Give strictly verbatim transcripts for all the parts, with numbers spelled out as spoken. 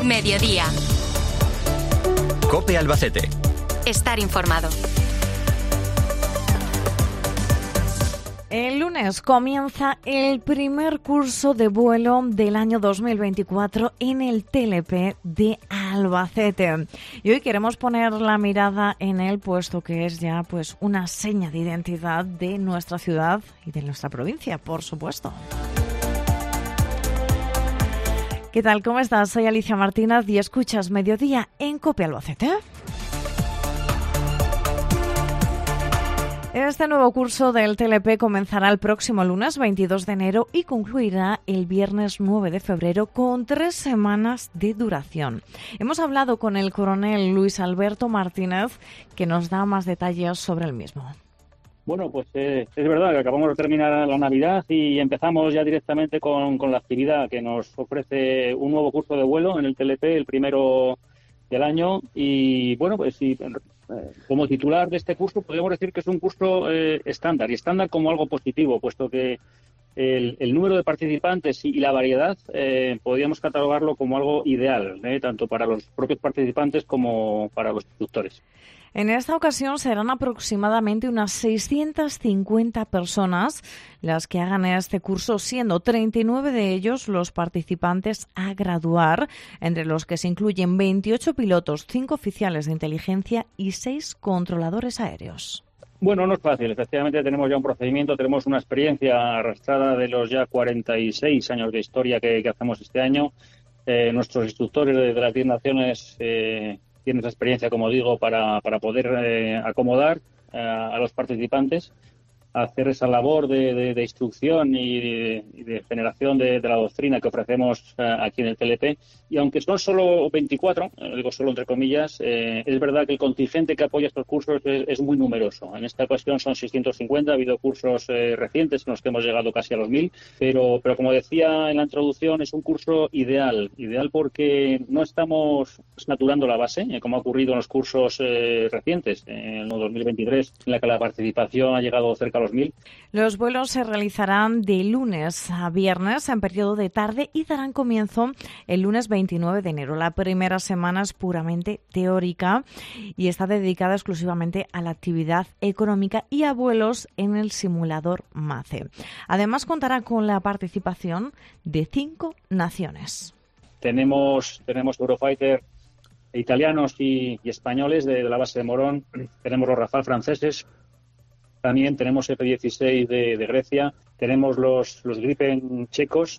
Mediodía. COPE Albacete. Estar informado. El lunes comienza el primer curso de vuelo del año dos mil veinticuatro en el T L P de Albacete. Y hoy queremos poner la mirada en él, puesto que es ya pues una seña de identidad de nuestra ciudad y de nuestra provincia, por supuesto. ¿Qué tal? ¿Cómo estás? Soy Alicia Martínez y escuchas Mediodía en COPE Albacete. Este nuevo curso del T L P comenzará el próximo lunes veintidós de enero y concluirá el viernes nueve de febrero con tres semanas de duración. Hemos hablado con el coronel Luis Alberto Martínez, que nos da más detalles sobre el mismo. Bueno, pues eh, es verdad que acabamos de terminar la Navidad y empezamos ya directamente con, con la actividad que nos ofrece un nuevo curso de vuelo en el T L P, el primero del año. Y bueno, pues sí, eh, como titular de este curso podríamos decir que es un curso eh, estándar, y estándar como algo positivo, puesto que el, el número de participantes y, y la variedad eh, podríamos catalogarlo como algo ideal, eh, tanto para los propios participantes como para los instructores. En esta ocasión serán aproximadamente unas seiscientas cincuenta personas las que hagan este curso, siendo treinta y nueve de ellos los participantes a graduar, entre los que se incluyen veintiocho pilotos, cinco oficiales de inteligencia y seis controladores aéreos. Bueno, no es fácil. Efectivamente tenemos ya un procedimiento, tenemos una experiencia arrastrada de los ya cuarenta y seis años de historia que, que hacemos este año. Eh, nuestros instructores de, de las diez naciones eh, tienen esa experiencia, como digo, para, para poder eh, acomodar eh, a los participantes, hacer esa labor de, de, de instrucción y de, y de generación de, de la doctrina que ofrecemos eh, aquí en el T L P. Y aunque son solo veinticuatro, eh, digo solo entre comillas, eh, es verdad que el contingente que apoya estos cursos es, es muy numeroso. En esta ocasión son seiscientos cincuenta, ha habido cursos eh, recientes en los que hemos llegado casi a los mil, pero, pero como decía en la introducción, es un curso ideal, ideal porque no estamos saturando la base, eh, como ha ocurrido en los cursos eh, recientes, en el dos mil veintitrés, en la que la participación ha llegado cerca a los mil. Los vuelos se realizarán de lunes a viernes en periodo de tarde y darán comienzo el lunes veintinueve de enero. La primera semana es puramente teórica y está dedicada exclusivamente a la actividad económica y a vuelos en el simulador MACE. Además, contará con la participación de cinco naciones. Tenemos, tenemos Eurofighter italianos y, y españoles de, de la base de Morón, tenemos los Rafale franceses. También tenemos F dieciséis de, de Grecia, tenemos los, los Gripen checos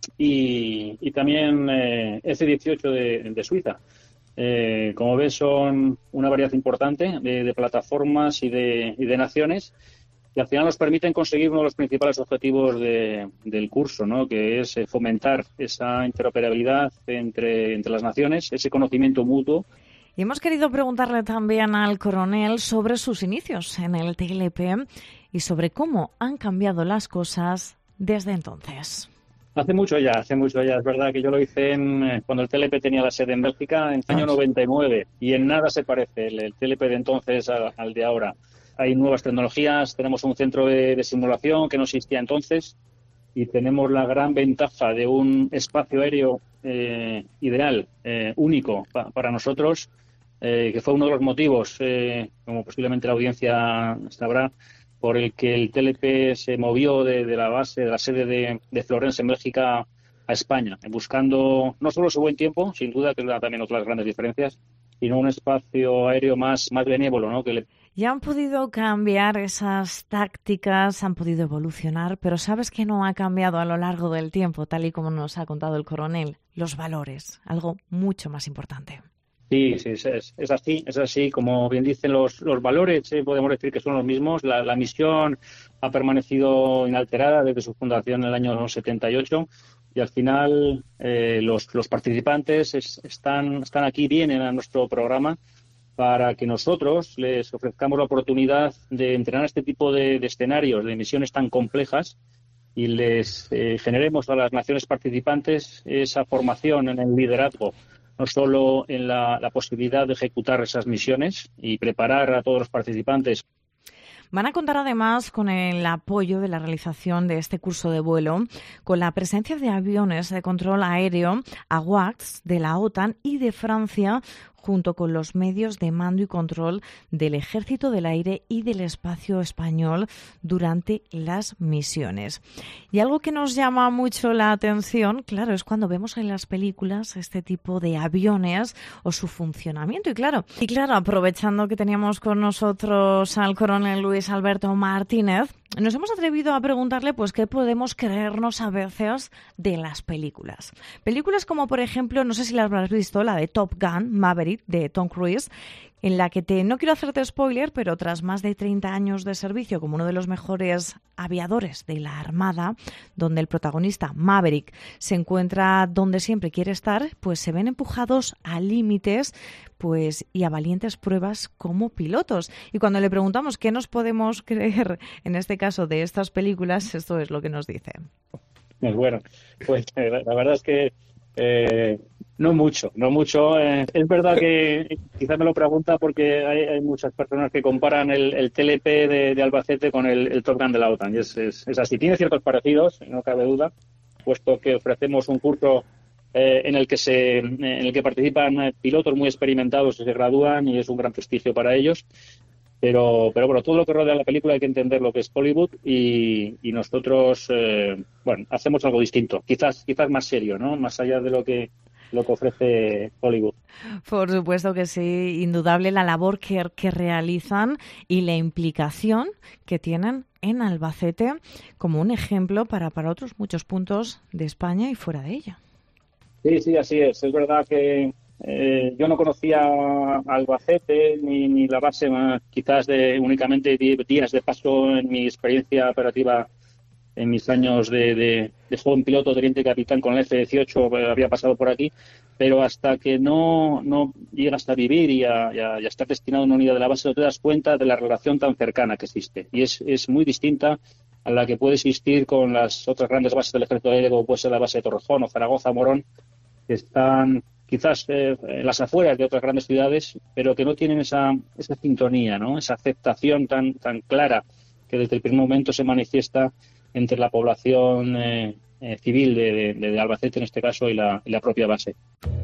y, y también eh, F dieciocho de, de Suiza. Eh, como ves, son una variedad importante de, de plataformas y de, y de naciones, que al final nos permiten conseguir uno de los principales objetivos de, del curso, ¿no? Que es eh, fomentar esa interoperabilidad entre, entre las naciones, ese conocimiento mutuo. Y hemos querido preguntarle también al coronel sobre sus inicios en el T L P y sobre cómo han cambiado las cosas desde entonces. Hace mucho ya, hace mucho ya. Es verdad que yo lo hice en, cuando el T L P tenía la sede en Bélgica, en el año noventa y nueve, y en nada se parece el, el T L P de entonces al, al de ahora. Hay nuevas tecnologías, tenemos un centro de, de simulación que no existía entonces y tenemos la gran ventaja de un espacio aéreo eh, ideal, eh, único pa, para nosotros, eh, que fue uno de los motivos, eh, como posiblemente la audiencia sabrá, por el que el T L P se movió de, de la base, de la sede de, de Florence en Bélgica a España, buscando no solo su buen tiempo, sin duda, que da también otras grandes diferencias, sino un espacio aéreo más, más benévolo, ¿no? Que le... Ya han podido cambiar esas tácticas, han podido evolucionar, pero ¿sabes qué no ha cambiado a lo largo del tiempo, tal y como nos ha contado el coronel? Los valores, algo mucho más importante. Sí, sí, es, es así, es así. Como bien dicen los, los valores, eh, podemos decir que son los mismos. La, la misión ha permanecido inalterada desde su fundación en el año setenta y ocho y al final eh, los, los participantes es, están, están aquí, vienen a nuestro programa para que nosotros les ofrezcamos la oportunidad de entrenar este tipo de, de escenarios, de misiones tan complejas, y les eh, generemos a las naciones participantes esa formación en el liderazgo, no solo en la, la posibilidad de ejecutar esas misiones y preparar a todos los participantes. Van a contar además con el apoyo de la realización de este curso de vuelo, con la presencia de aviones de control aéreo AWACS de la OTAN y de Francia, junto con los medios de mando y control del Ejército del Aire y del Espacio Español durante las misiones. Y algo que nos llama mucho la atención, claro, es cuando vemos en las películas este tipo de aviones o su funcionamiento. Y claro, y claro, aprovechando que teníamos con nosotros al coronel Luis Alberto Martínez, nos hemos atrevido a preguntarle pues qué podemos creernos a veces de las películas. Películas como, por ejemplo, no sé si las habrás visto, la de Top Gun, Maverick, de Tom Cruise, en la que te, no quiero hacerte spoiler, pero tras más de treinta años de servicio como uno de los mejores aviadores de la Armada, donde el protagonista, Maverick, se encuentra donde siempre quiere estar, pues se ven empujados a límites pues y a valientes pruebas como pilotos. Y cuando le preguntamos qué nos podemos creer, en este caso, de estas películas, esto es lo que nos dice. Bueno, pues la verdad es que eh, no mucho, no mucho. Eh, es verdad que quizás me lo pregunta porque hay, hay muchas personas que comparan el, el T L P de, de Albacete con el, el Top Gun de la OTAN. Y es, es, es así. Tiene ciertos parecidos, no cabe duda, puesto que ofrecemos un curso eh, en el que se, en el que participan pilotos muy experimentados y se gradúan, y es un gran prestigio para ellos. Pero, pero bueno, todo lo que rodea la película hay que entender lo que es Hollywood y, y nosotros, eh, bueno, hacemos algo distinto, quizás, quizás más serio, ¿no? Más allá de lo que lo que ofrece Hollywood. Por supuesto que sí, indudable la labor que, que realizan y la implicación que tienen en Albacete como un ejemplo para, para otros muchos puntos de España y fuera de ella. Sí, sí, así es. Es verdad que eh, yo no conocía Albacete ni, ni la base, más, quizás de únicamente días de paso en mi experiencia operativa. En mis años de, de, de joven piloto, teniente capitán con el F dieciocho, había pasado por aquí, pero hasta que no, no llegas a vivir y a, y, a, y a estar destinado a una unidad de la base, no te das cuenta de la relación tan cercana que existe. Y es, es muy distinta a la que puede existir con las otras grandes bases del Ejército Aéreo, como puede ser la base de Torrejón o Zaragoza, Morón, que están quizás eh, en las afueras de otras grandes ciudades, pero que no tienen esa, esa sintonía, ¿no? Esa aceptación tan, tan clara que desde el primer momento se manifiesta entre la población eh, eh, civil de, de, de Albacete, en este caso, y la, y la propia base.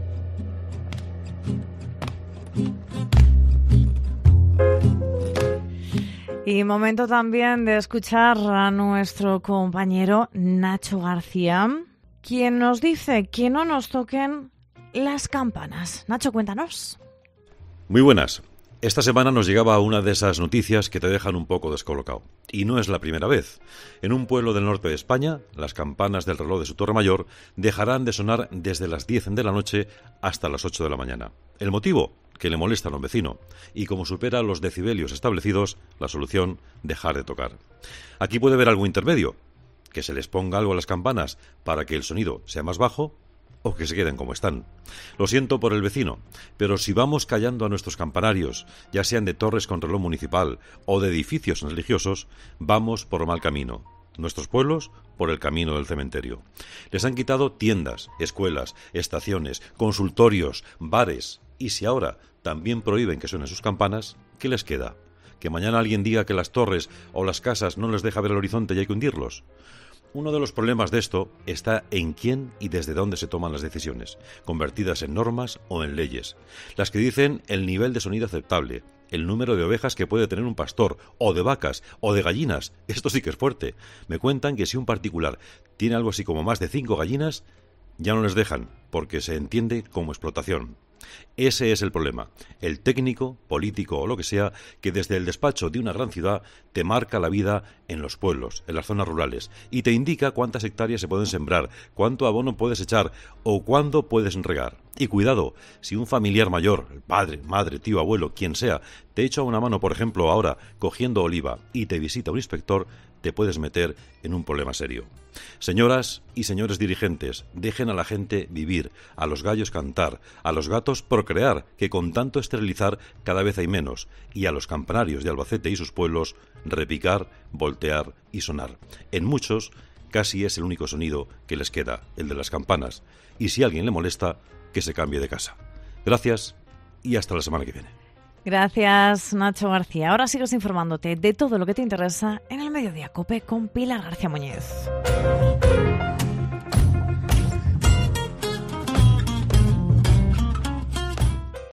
Y momento también de escuchar a nuestro compañero Nacho García, quien nos dice que no nos toquen las campanas. Nacho, cuéntanos. Muy buenas. Esta semana nos llegaba una de esas noticias que te dejan un poco descolocado. Y no es la primera vez. En un pueblo del norte de España, las campanas del reloj de su torre mayor dejarán de sonar desde las diez de la noche hasta las ocho de la mañana. ¿El motivo? Que le molestan a un vecino. Y como supera los decibelios establecidos, la solución, dejar de tocar. Aquí puede haber algo intermedio. Que se les ponga algo a las campanas para que el sonido sea más bajo, o que se queden como están. Lo siento por el vecino, pero si vamos callando a nuestros campanarios, ya sean de torres con reloj municipal o de edificios religiosos, vamos por mal camino. Nuestros pueblos por el camino del cementerio. Les han quitado tiendas, escuelas, estaciones, consultorios, bares, y si ahora también prohíben que suenen sus campanas, ¿qué les queda? ¿Que mañana alguien diga que las torres o las casas no les deja ver el horizonte y hay que hundirlos? Uno de los problemas de esto está en quién y desde dónde se toman las decisiones, convertidas en normas o en leyes. Las que dicen el nivel de sonido aceptable, el número de ovejas que puede tener un pastor, o de vacas, o de gallinas. Esto sí que es fuerte. Me cuentan que si un particular tiene algo así como más de cinco gallinas, ya no les dejan, porque se entiende como explotación. Ese es el problema, el técnico, político o lo que sea, que desde el despacho de una gran ciudad te marca la vida en los pueblos, en las zonas rurales, y te indica cuántas hectáreas se pueden sembrar, cuánto abono puedes echar o cuándo puedes regar. Y cuidado, si un familiar mayor, el padre, madre, tío, abuelo, quien sea, te echa una mano, por ejemplo, ahora, cogiendo oliva, y te visita un inspector, te puedes meter en un problema serio. Señoras y señores dirigentes, dejen a la gente vivir, a los gallos cantar, a los gatos procrear, que con tanto esterilizar cada vez hay menos, y a los campanarios de Albacete y sus pueblos repicar, voltear y sonar. En muchos, casi es el único sonido que les queda, el de las campanas, y si a alguien le molesta, que se cambie de casa. Gracias y hasta la semana que viene. Gracias, Nacho García. Ahora sigues informándote de todo lo que te interesa en el Mediodía COPE con Pilar García Muñiz.